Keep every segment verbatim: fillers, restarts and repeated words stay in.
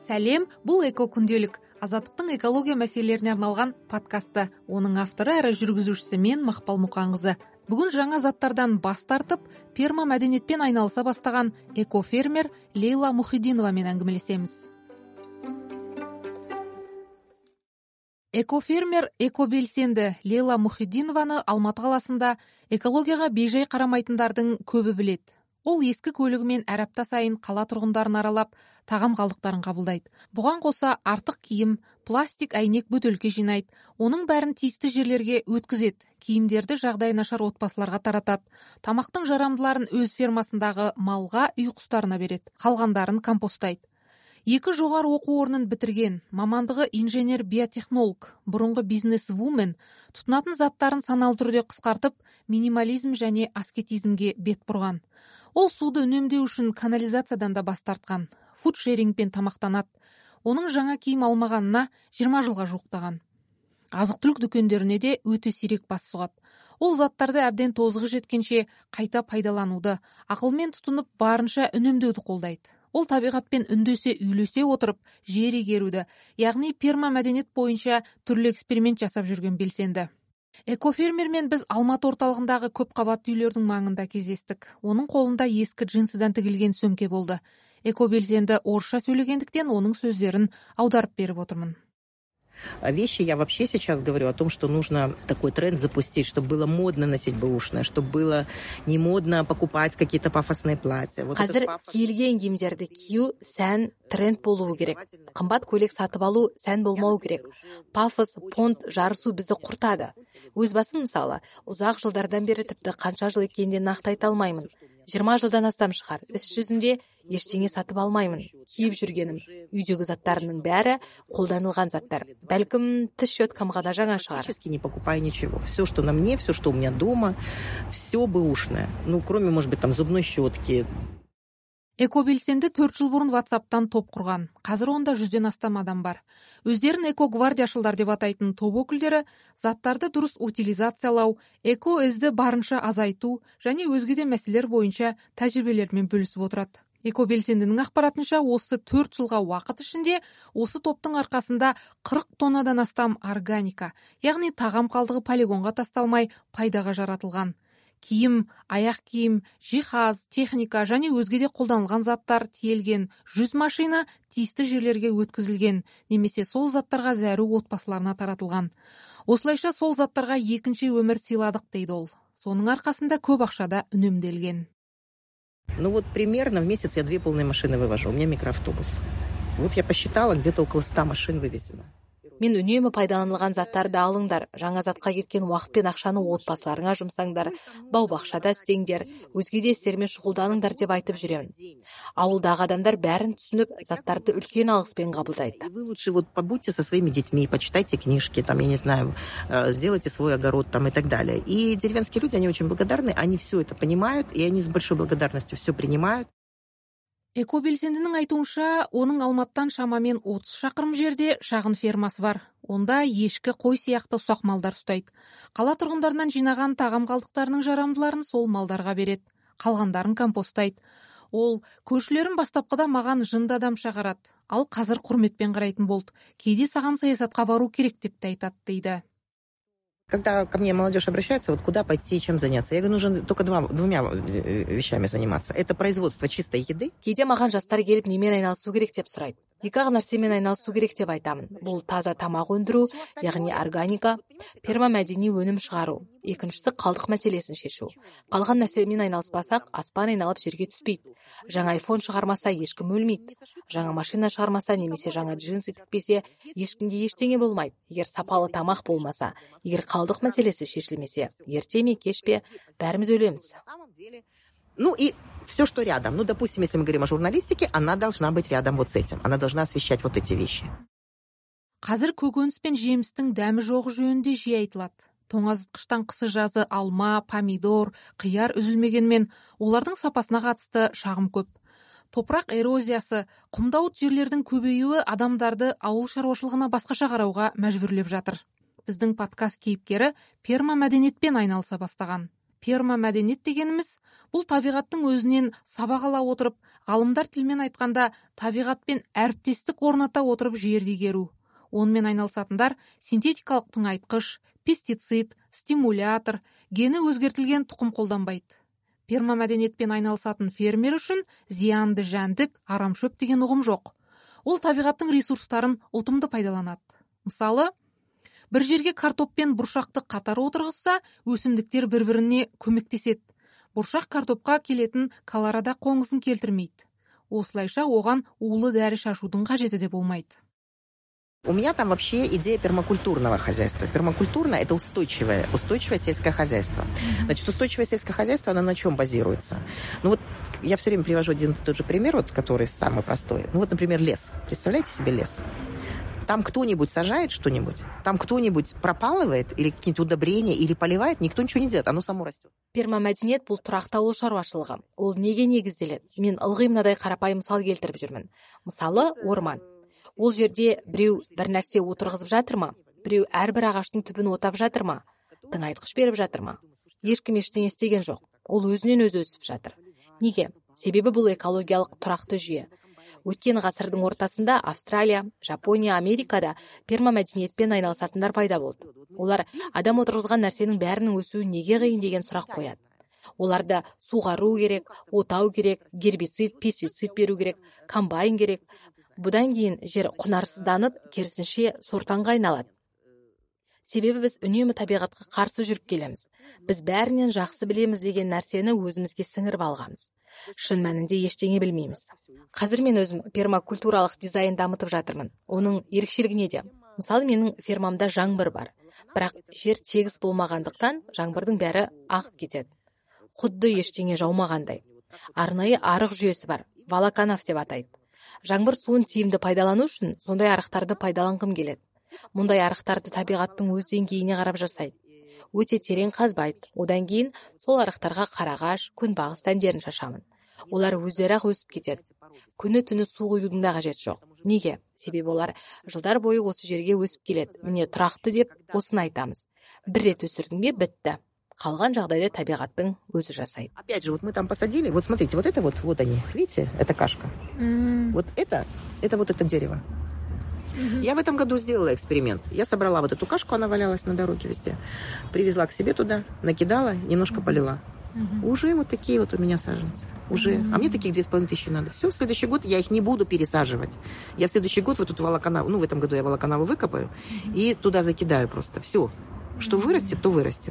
Сәлем, бұл эко күнделік. Азаттықтың экология мәселелеріне арналған подкасты. Оның авторы әрі жүргізушісі мен Мақпал Мұқаңқызы. Бүгін жаңа заттардан бас тартып, перма мәдениетпен айналыса бастаған экофермер Лейла Мұхидиновамен әңгімелесеміз. Экофермер, экобелсенді Лейла Мұхидинованы Алматы қаласында экологияға бейжай қарамайтындардың көбі біледі. Ол ескі көлігімен әр апта сайын қала тұрғындарын аралап, тағам қалдықтарын қабылдайды. Бұған қоса артық киім, пластик әйнек бөтелке жинайды. Оның бәрін тиісті жерлерге өткізеді. Киімдерді жағдайы нашар отбасыларға таратады. Тамақтың жарамдыларын өз фермасындағы малға, үй құстарына береді. Қалғандарын компостайды. Екі жоғары оқу орнын бітірген, мамандығы инженер-биотехнолог, бұрынғы бизнес-вумен, тұтынатын заттарын саналы түрде қысқартып, минимализм және аскетизмге бет бұрған. Ол суды үнемдеу үшін канализациядан да бас тартқан, фудшерингпен тамақтанады. Оның жаңа киім алмағанына жиырма жылға жуықтаған. Азық-түлік дүкендеріне де өте сирек бас сұғады. Ол заттарды әбден тозығы жеткенше қайта пайдалануды, ақылмен тұтынып барынша үнемдеуді қолдайды. Ол табиғатпен үндесе үйлесе отырып, жер игеруді, яғни перма мәдениет бойынша түрлі эксперимент жасап жүрген белсенді. Экофермермен біз Алматы орталығындағы көп қабатты үйлердің маңында кездестік. Оның қолында ескі джинсыдан тігілген сөмке болды. Экобелсенді орысша сөйлегендіктен оның сөздерін аударып беріп отырмын. Вещи я вообще сейчас говорю о том, что нужно такой тренд запустить, чтобы было модно носить бэушное, чтобы было не модно покупать какие-то пафосные платья. Вот Қазір киілген киімдерді кию сән тренд болуы керек. Қымбат көйлек сатып алу сән болмау керек. Пафос, понт, жарысу бізді құртады. Өз басым мысалы, ұзақ жылдардан бері тіпті қанша жыл екенде нақты айта алмаймын. жиырма жылдан астам шығар. Іс жүзінде ештеңе сатып алмаймын. Киіп жүргенім, үйдегі заттарымның бәрі қолданылған заттар. Бәлкім тіс щеткамға да жаңа шығар. Не покупаю ничего. Все, что на мне, все, что у меня дома, все бэушное. Ну, кроме, может быть, там зубной щетки. Экобелсенді төрт жыл бұрын WhatsApp-тан топ құрған. Қазір онда жүзден астам адам бар. Өздерін эко-гвардияшылдар деп атайтын топ өкілдері заттарды дұрыс утилизациялау, эко-ізді барынша азайту және өзге де мәселелер бойынша тәжірибелермен бөлісіп отырады. Экобелсендінің ақпаратынша осы төрт жылға уақыт ішінде осы топтың арқасында қырық тоннадан астам органика, яғни тағам қалдығы полигонға тасталмай пайдаға жаратылған. Киім, аяқ киім, жиһаз, техника және өзге де қолданылған заттар тиелген жүз машина тиісті жерлерге өткізілген, немесе сол заттарға зәру отбасыларына таратылған. Осылайша сол заттарға екінші өмір сыйладық дейді ол. Соның арқасында көп ақшада үнемделген. Ну вот примерно в месяц я две полные машины вывожу. У меня микроавтобус. Вот я посчитала, где-то около ста машин вывезено. Мен үнемі пайдаланылған заттарды алыңдар, жаңа затқа кеткен уақыт пен ақшаны отбасыларыңа жұмсаңдар, бау-бақшада істеңдер, өзге де істермен шұғылданыңдар деп айтып жүремін. Ауылдағы адамдар бәрін түсініп, заттарды үлкен алғыспен қабылдайды. Вы лучше вот побудьте со своими детьми, почитайте книжки, там, я не знаю, сделайте свой огород там и так далее. И деревенские люди, они очень благодарны, они все это понимают, и они с большой благодарностью все принимают. Экобелсендінің айтуынша, оның Алматыдан шамамен отыз шақырым жерде шағын фермасы бар. Онда ешкі, қой сияқты ұсақ малдар ұстайды. Қала тұрғындарынан жинаған тағам қалдықтарының жарамдыларын сол малдарға береді. Қалғандарын компостайды. Ол көршілерім бастапқыда маған жынды адам шақырады. Ал қазір құрметпен қарайтын болды. Кейде саған саясатқа бару керек деп те айтады дейді. Когда ко мне молодежь обращается, вот куда пойти и чем заняться, я говорю, нужно только два, двумя вещами заниматься. Это производство чистой еды. Кейде маған жастар келіп немен айналысу керек деп сұрайды. Екі-ақ нәрсемен айналысу керек деп айтамын. Бұл таза тамақ өндіру, яғни органика, перма мәдени өнім шығару. Екіншісі қалдық мәселесін шешу. Қалған нәрсемен айналыспасақ, аспан айналып жерге түспейді. Жаңа айфон шығармаса ешкім өлмейді. Жаңа машина шығармаса немесе жаңа джинсы тікпесе, ешкімге ештеңе болмайды. Егер сапалы тамақ болмаса, егер қалдық мәселесі шешілмесе, ерте ме кеш пе бәріміз өлеміз. Ну и все, что рядом. Ну, допустим, если мы говорим о журналистике, она должна быть рядом вот с этим. Она должна освещать вот эти вещи. Қазір көкөніс пен жемістің дәмі жоғы жөнінде жиі айтылады. Тоңазытқыштан қысы жазы алма, помидор, қияр үзілмегенмен олардың сапасына қатысты шағым көп. Топырақ эрозиясы, құмдауыт жерлердің көбеюі адамдарды ауыл шаруашылығына басқаша қарауға мәжбүрлеп жатыр. Біздің подкаст кейіпкері перма мәдениетпен айналыса бастаған. пермамәдениет дегеніміз бұл табиғаттың өзінен сабақ ала отырып, ғалымдар тілмен айтқанда табиғатпен әріптестік орната отырып жерді игеру. Онымен айналысатындар синтетикалық тыңайтқыш, пестицид, стимулятор, гені өзгертілген тұқым қолданбайды. Пермамәдениетпен айналысатын фермер үшін зиянды жәндік, арамшөп деген ұғым жоқ. Ол табиғаттың ресурстарын ұтымды пайдаланады. Мысалы, бір жерге картоп пен бұршақты қатар отырғызса, өсімдіктер бір-біріне көмектеседі. Бұршақ картопқа келетін колорада қоңызын келтірмейді. Осылайша оған улы дәрі шашудың қажеті де болмайды. У меня там вообще идея пермакультурного хозяйства. Пермакультурно – это устойчивое, устойчивое сельское хозяйство. Значит, устойчивое сельское хозяйство, оно на чем базируется? Ну вот я все время привожу один и тот же пример, вот, который самый простой. Ну вот, например, лес. Представляете себе лес? Там кто-нибудь сажает что-нибудь, там кто-нибудь пропалывает или какие-то удобрения, или поливает, никто ничего не делает, оно само растет. Пермамәдениет бұл тұрақты ауыл шаруашылығы. Ол неге негізделеді? Мен ылғи мынадай қарапайым мысал келтіріп жүрмін. Мысалы, орман. Ол жерде біреу бір нәрсе отырғызып жатыр ма? Біреу әрбір ағаштың түбін отап жатыр ма? Тыңайтқыш беріп жатыр ма? Ешкім ештеңе істеген жоқ. Ол өзінен өзі өсіп жатыр. Неге? Себебі бұл экологиялық тұрақты жүйе. Өткен ғасырдың ортасында Австралия, Жапония, Америкада пермамәдениетпен айналысатындар пайда болды. Олар адам отырғызған нәрсенің бәрінің өсуі неге қиын деген сұрақ қояды. Оларда суғару керек, отау керек, гербицид, пестицид беру керек, комбайн керек. Бұдан кейін жер құнарсызданып, керісінше сортаңға айналады. Себебі біз үнемі табиғатқа қарсы жүріп келеміз. Біз бәрінен жақсы білеміз деген нәрсені өзімізге сіңіріп алғанбыз. Шын мәнінде ештеңе білмейміз. Қазір мен өзім пермакультуралық дизайн дамытып жатырмын. Оның ерекшелігі неде? Мысалы, менің фермамда жаңбыр бар. Бірақ жер тегіс болмағандықтан жаңбырдың бәрі ағып кетеді. Құдды ештеңе жаумағандай. Арнайы арық жүйесі бар. Волоканов деп атайды. Жаңбыр суын тиімді пайдалану үшін сондай арықтарды пайдаланғым келеді. Мұндай арықтарды табиғаттың өз деңгейіне қарап жасайды. Өте терең қазбайды. Одан кейін сол арықтарға қарағаш, күнбағыс дәндерін шашамын. Олар өздері-ақ өсіп кетеді. Күні-түні су құюдың да қажеті жоқ. Неге? Себебі олар жылдар бойы осы жерге өсіп келеді. Міне тұрақты деп осыны айтамыз. Бір рет өсірдің бе, бітті. Қалған жағдайда табиғаттың өзі жасайды. Опять же, вот мы там посадили, вот смотрите, вот это вот, вот они, видите, это кашка. Mm. Вот это, это вот это дерево. Mm-hmm. Я в этом году сделала эксперимент. Я собрала вот эту кашку, она валялась на дороге везде. Привезла к себе туда, накидала, немножко полила. Mm-hmm. Уже вот такие вот у меня саженцы. Уже. Mm-hmm. А мне таких две с половиной тысячи надо. Все, в следующий год я их не буду пересаживать. Я в следующий год вот эту волоконаву, ну в этом году я волоконаву выкопаю mm-hmm. и туда закидаю просто. Все. Что вырастет, то вырастет.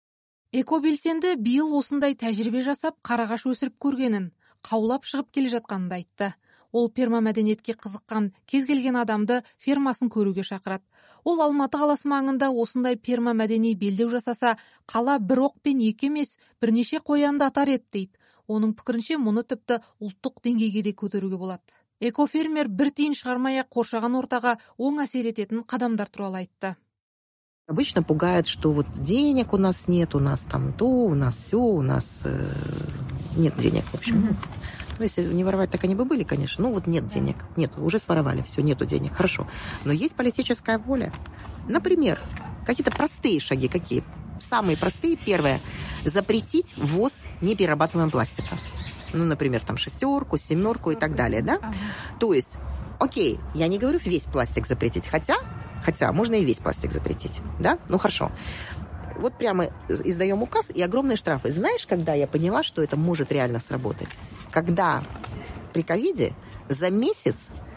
Экобелсенді биыл осындай тәжірибе жасап, қарағаш өсіріп көргенін, қаулап шығып келе жатқанын айтты. Ол пермамәдениетке қызыққан кез келген адамды фермасын көруге шақырады. Ол Алматы қаласы маңында осындай пермамәдени белдеу жасаса, қала бір оқпен екі емес, бірнеше қоянды атар еді дейді. Оның пікірінше мұны тіпті ұлттық деңгейге де көтеруге болады. Экофермер бір тиын шығармай-ақ қоршаған ортаға оң әсер ететін қадамдар туралы айтты. Обычно пугает, что вот денег у нас нет, у нас там то, у нас все, у нас э, нет денег, в общем. Mm-hmm. Ну, если не воровать, так они бы были, конечно. Ну, вот нет денег. Нет, уже своровали, все, нету денег. Хорошо. Но есть политическая воля. Например, какие-то простые шаги. Какие? Самые простые. Первое. Запретить ввоз неперерабатываемого пластика. Ну, например, там шестерку, семерку и так далее, да? Ага. То есть, окей, я не говорю весь пластик запретить, хотя... Хотя можно и весь пластик запретить, да? Ну, хорошо. Вот прямо издаем указ и огромные штрафы. Знаешь, когда я поняла, что это может реально сработать? Когда при ковиде за месяц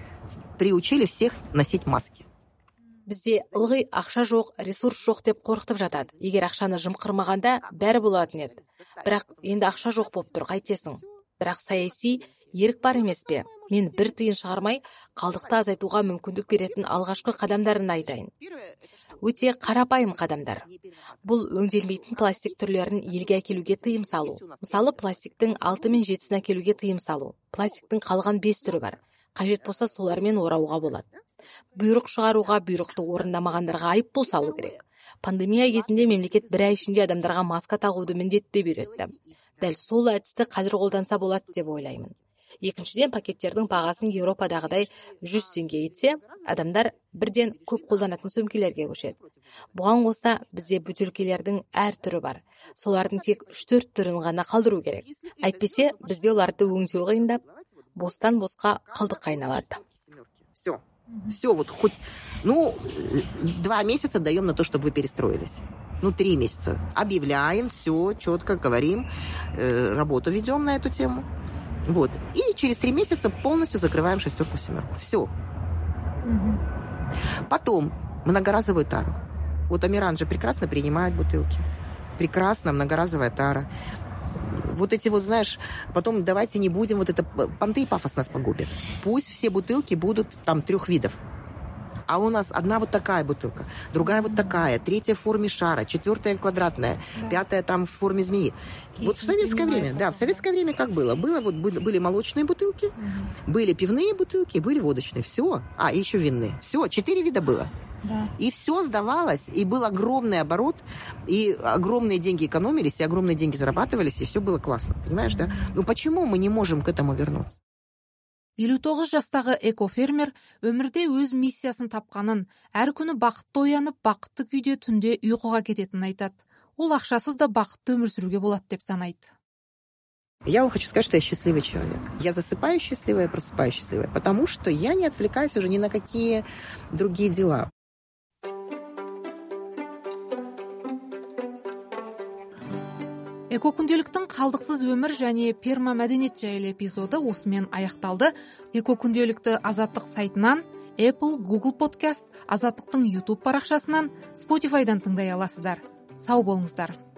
приучили всех носить маски. Бізде ылғи ақша жоқ, ресурс жоқ деп қорқытып жатады. Егер ақшаны жымқырмағанда бәрі болатын еді. Бірақ енді ақша жоқ болып тұр, қайтесің? Бірақ саяси ерік бар емес пе? Мен бір тиын шығармай, қалдықты азайтуға мүмкіндік беретін алғашқы қадамдарын айтайын. Өте қарапайым қадамдар. Бұл өңделмейтін пластик түрлерін елге әкелуге тыйым салу. Мысалы, пластиктің алты мен жетісін әкелуге тыйым салу. Пластиктің қалған бес түрі бар. Қажет болса солармен орауға болады. Бұйрық шығаруға, бұйрықты орындамағандарға айыппұл салу керек. Пандемия кезінде мемлекет бір ай ішінде адамдарға маска тағуды міндетті үйретті. Дәл сол әдісті қазір қолданса болады деп ойлаймын. Екіншіден, пакеттердің бағасын Еуропадағыдай жүз теңге етсе, адамдар бірден көп қолданатын сөмкелерге көшеді. Бұған қоса бізде бөтелкелердің әр түрі бар. Солардың тек үш төрт түрін ғана қалдыру керек. Әйтпесе, бізде оларды өңдеу қиындап, бостан босқа қалдыққа айналады. Все. Все, вот хоть, ну, два месяца даем на то, чтобы вы перестроились. Ну, три месяца. Объявляем, все, четко говорим, э, работу ведем на эту тему. Вот. И через три месяца полностью закрываем шестерку, семерку. Все. Угу. Потом многоразовую тару. Вот Амиран же прекрасно принимает бутылки. Прекрасно, многоразовая тара. Вот эти вот, знаешь, потом давайте не будем, вот это понты и пафос нас погубит. Пусть все бутылки будут там трех видов. А у нас одна вот такая бутылка, другая вот такая, третья в форме шара, четвертая квадратная, да. Пятая там в форме змеи. Я вот в советское время, это. да, в советское время как было? Было вот были молочные бутылки, угу. Были пивные бутылки, были водочные, все. А, и еще винные. Все, четыре вида было. Да. И все сдавалось, и был огромный оборот, и огромные деньги экономились, и огромные деньги зарабатывались, и все было классно, понимаешь, да? Ну почему мы не можем к этому вернуться? елу тоғыз жастағы экофермер өмірде өз миссиясын тапқанын, әр күні бақытты оянып, бақытты күйде түнде ұйқыға кететінін айтады. Ол ақшасыз да бақытты өмір сүруге болады деп санайды. Я вам хочу сказать, что я счастливый человек. Я засыпаю счастливая, просыпаюсь счастливая, потому что я не отвлекаюсь уже ни на какие другие дела. Эко-күнделіктің қалдықсыз өмір және перма мәдениет жайлы эпизоды осымен аяқталды. Эко-күнделікті Азаттық сайтынан, Apple, Google Podcast, Азаттықтың YouTube парақшасынан, Spotify'дан тыңдай аласыздар. Сау болыңыздар.